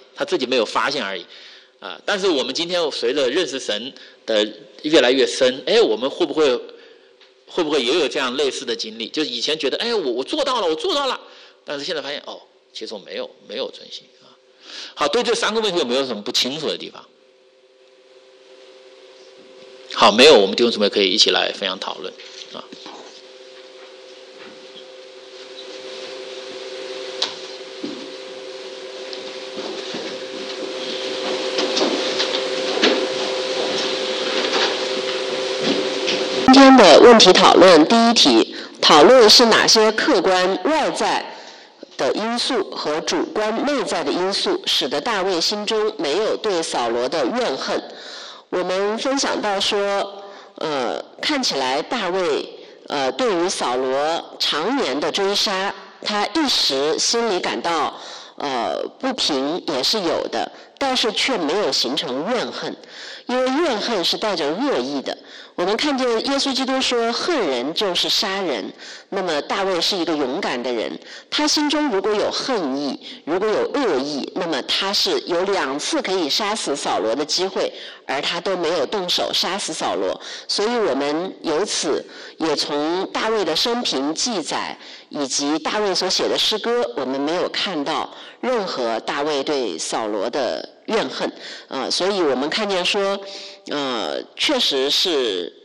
但是我们今天随着认识神的越来越深我们会不会也有这样类似的经历，就是以前觉得我做到了，但是现在发现其实我没有遵行好，对这三个问题有没有什么不清楚的地方？好，没有，我们弟兄姊妹可以一起来分享讨论今天的问题讨论，第一题讨论是哪些客观外在的因素和主观内在的因素使得大卫心中没有对扫罗的怨恨。我们分享到说看起来大卫对于扫罗常年的追杀，他一时心里感到不平也是有的，但是却没有形成怨恨，因为怨恨是带着恶意的。我们看见耶稣基督说恨人就是杀人，那么大卫是一个勇敢的人，他心中如果有恨意，如果有恶意，那么他是有2次可以杀死扫罗的机会，而他都没有动手杀死扫罗。所以我们由此也从大卫的生平记载以及大卫所写的诗歌，我们没有看到任何大卫对扫罗的怨恨所以我们看见说确实是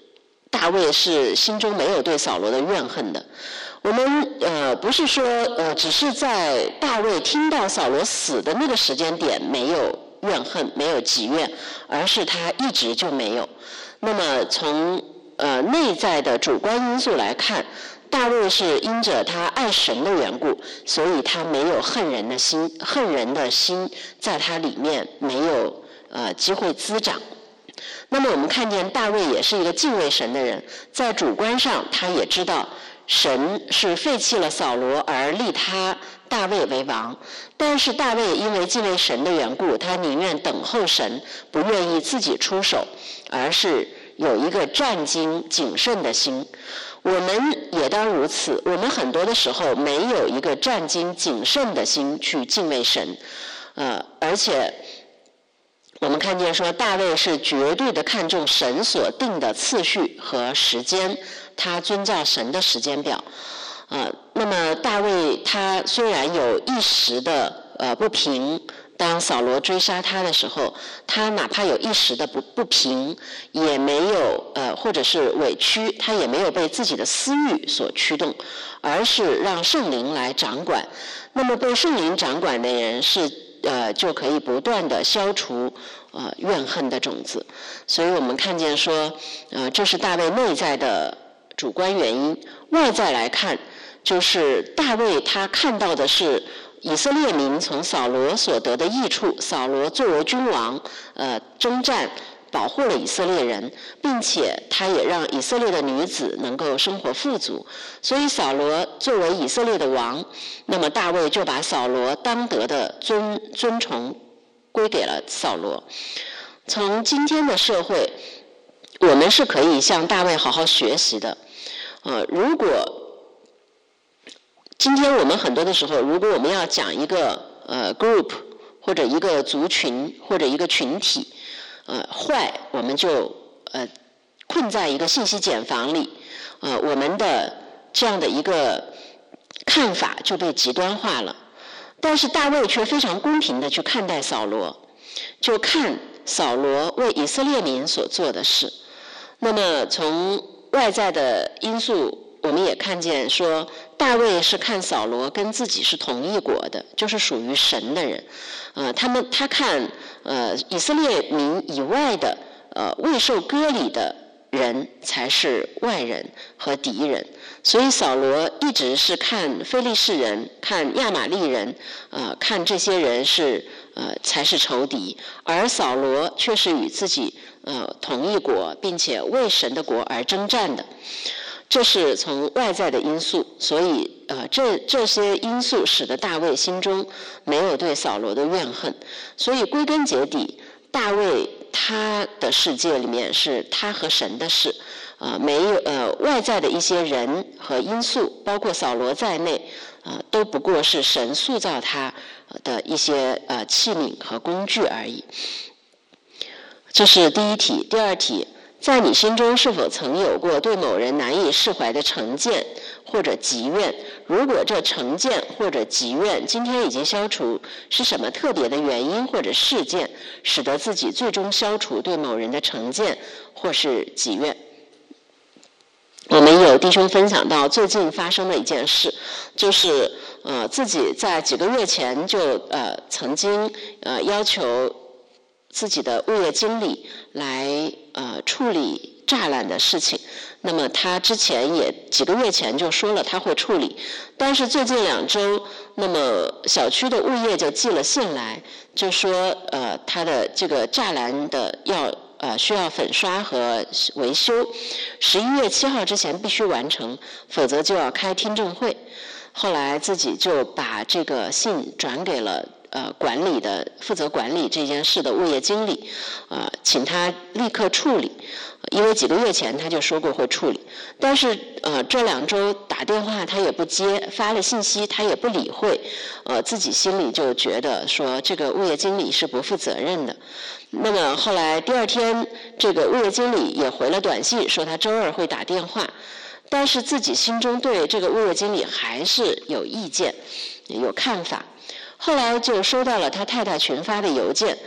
大卫是心中没有对扫罗的怨恨的。我们不是说只是在大卫听到扫罗死的那个时间点没有怨恨，没有积怨，而是他一直就没有。那么从内在的主观因素来看，大卫是因着他爱神的缘故，所以他没有恨人的心在他里面没有机会滋长。那么我们看见大卫也是一个敬畏神的人，在主观上他也知道神是废弃了扫罗而立他大卫为王，但是大卫因为敬畏神的缘故，他宁愿等候神，不愿意自己出手，而是有一个战兢谨慎的心。我们也当如此，我们很多的时候没有一个战兢谨慎的心去敬畏神，而且我们看见说大卫是绝对的看重神所定的次序和时间，他遵照神的时间表。那么大卫他虽然有一时的不平，当扫罗追杀他的时候，他哪怕有一时的不平，也没有或者是委屈，他也没有被自己的私欲所驱动，而是让圣灵来掌管。那么被圣灵掌管的人是就可以不断的消除怨恨的种子。所以我们看见说这是大卫内在的主观原因。外在来看，就是大卫他看到的是以色列民从扫罗所得的益处，扫罗作为君王征战保护了以色列人，并且他也让以色列的女子能够生活富足，所以扫罗作为以色列的王，那么大卫就把扫罗当得的尊崇归给了扫罗。从今天的社会，我们是可以向大卫好好学习的。如果今天我们很多的时候，如果我们要讲一个group 或者一个族群或者一个群体坏，我们就困在一个信息茧房里，我们的这样的一个看法就被极端化了。但是大卫却非常公平的去看待扫罗，就看扫罗为以色列民所做的事。那么从外在的因素，我们也看见说大卫是看扫罗跟自己是同一国的，就是属于神的人。他看以色列民以外的未受割礼的人才是外人和敌人，所以扫罗一直是看非利士人，看亚玛力人，看这些人是才是仇敌，而扫罗却是与自己同一国，并且为神的国而征战的。这是从外在的因素，所以这些因素使得大卫心中没有对扫罗的怨恨。所以归根结底，大卫他的世界里面是他和神的事，没有外在的一些人和因素，包括扫罗在内，都不过是神塑造他的一些器皿和工具而已。这是第一题。第二题，在你心中是否曾有过对某人难以释怀的成见或者积怨？如果这成见或者积怨今天已经消除，是什么特别的原因或者事件使得自己最终消除对某人的成见或是积怨？我们有弟兄分享到最近发生的一件事，就是自己在几个月前就曾经要求自己的物业经理来处理栅栏的事情。那么他之前也几个月前就说了他会处理，但是最近2周，那么小区的物业就寄了信来，就说他的这个栅栏的需要粉刷和维修，11月7号之前必须完成，否则就要开听证会。后来自己就把这个信转给了管理的负责管理这件事的物业经理，请他立刻处理，因为几个月前他就说过会处理，但是这2周打电话他也不接，发了信息他也不理会，自己心里就觉得说这个物业经理是不负责任的。那么后来第2天，这个物业经理也回了短信说他周2会打电话，但是自己心中对这个物业经理还是有意见有看法。后来就收到了他太太群发的邮件，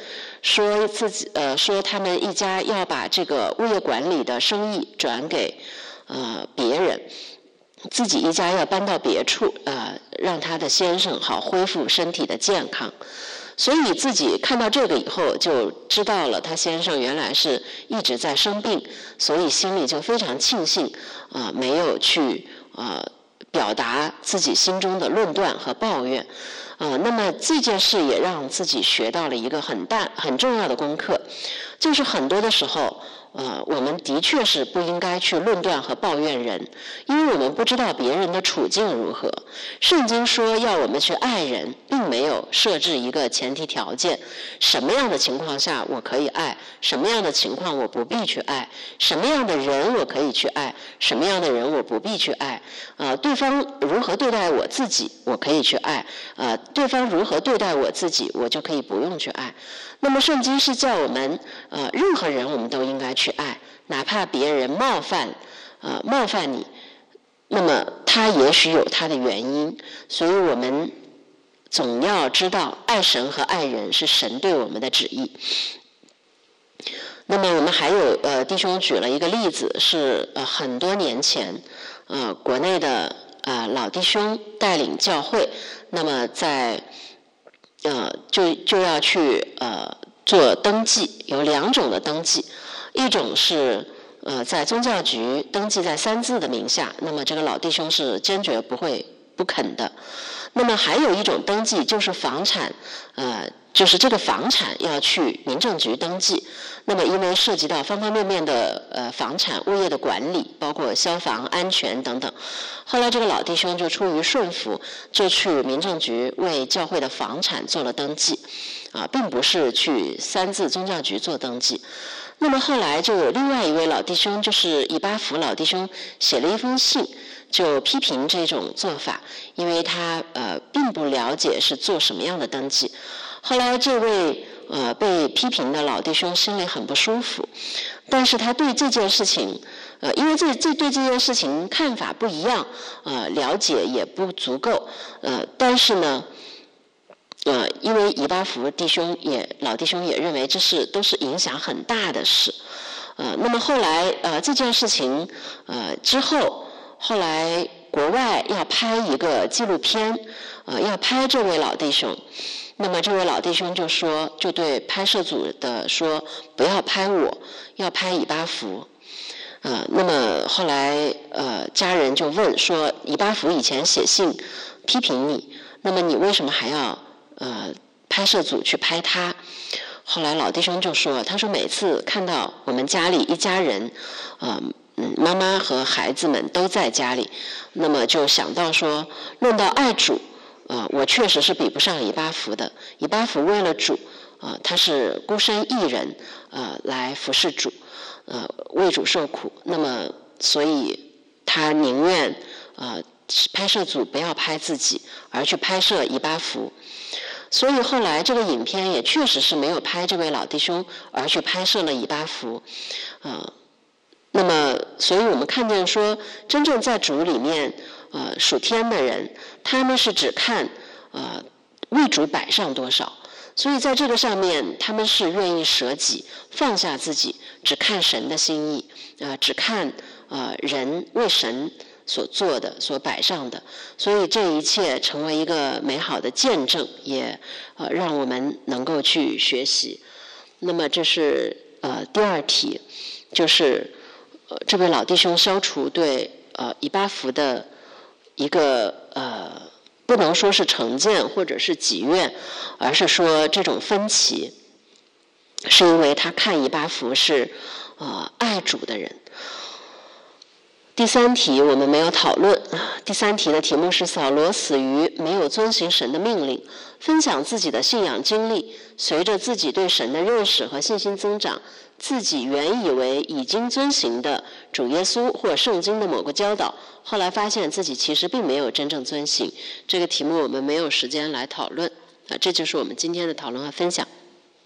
说说他们一家要把这个物业管理的生意转给别人，自己一家要搬到别处，让他的先生好恢复身体的健康。所以自己看到这个以后，就知道了他先生原来是一直在生病，所以心里就非常庆幸，没有去表达自己心中的论断和抱怨。那么这件事也让自己学到了一个很重要的功课，就是很多的时候，我们的确是不应该去论断和抱怨人，因为我们不知道别人的处境如何。圣经说要我们去爱人，并没有设置一个前提条件，什么样的情况下我可以爱，什么样的情况我不必去爱，什么样的人我可以去爱，什么样的人我不必去爱。对方如何对待我自己，我可以去爱；对方如何对待我自己，我就可以不用去爱。那么圣经是叫我们任何人我们都应该去爱，哪怕别人冒犯你，那么他也许有他的原因，所以我们总要知道爱神和爱人是神对我们的旨意。那么我们还有弟兄举了一个例子，是很多年前国内的老弟兄带领教会，那么在就要去做登记，有2种的登记，一种是在宗教局登记在3字的名下，那么这个老弟兄是坚决不肯的。那么还有一种登记就是房产，就是这个房产要去民政局登记。那么因为涉及到方方面面的房产物业的管理，包括消防安全等等，后来这个老弟兄就出于顺服，就去民政局为教会的房产做了登记，并不是去3字宗教局做登记。那么后来就有另外一位老弟兄，就是以巴弗老弟兄，写了一封信，就批评这种做法，因为他并不了解是做什么样的登记。后来这位被批评的老弟兄心里很不舒服，但是他对这件事情因为对这件事情看法不一样，了解也不足够，但是呢因为以巴弗老弟兄也认为这都是影响很大的事，那么后来这件事情之后，后来国外要拍一个纪录片，要拍这位老弟兄，那么这位老弟兄就对拍摄组的说，不要拍我，要拍以巴弗。那么后来家人就问说，以巴弗以前写信批评你，那么你为什么还要拍摄组去拍他？后来老弟兄就说，他说每次看到我们家里一家人妈妈和孩子们都在家里，那么就想到说，论到爱主我确实是比不上以巴弗的。以巴弗为了主他是孤身一人来服侍主，为主受苦，那么所以他宁愿拍摄组不要拍自己，而去拍摄以巴弗。所以后来这个影片也确实是没有拍这位老弟兄，而去拍摄了以巴弗。那么所以我们看见说，真正在主里面属天的人，他们是只看为主摆上多少，所以在这个上面他们是愿意舍己放下自己，只看神的心意，只看人为神所做的所摆上的，所以这一切成为一个美好的见证，也让我们能够去学习。那么这是第2题，就是这位老弟兄消除对以巴弗的一个不能说是成见或者是己愿，而是说这种分歧是因为他看以巴弗是爱主的人。第3题我们没有讨论，第3题的题目是扫罗死于没有遵行神的命令，分享自己的信仰经历，随着自己对神的认识和信心增长，自己原以为已经遵行的主耶稣或圣经的某个教导，后来发现自己其实并没有真正遵行。这个题目我们没有时间来讨论，这就是我们今天的讨论和分享。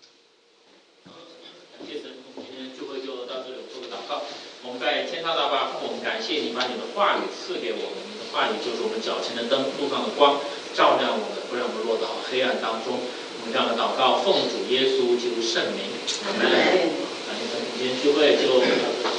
在天上大爸，我们感谢你把你的话语赐给我们，你的话语就是我们脚前的灯，路上的光，照亮我们，不让我们落到黑暗当中。我们们这样的祷告，奉主耶稣基督圣名，阿门。今天聚会就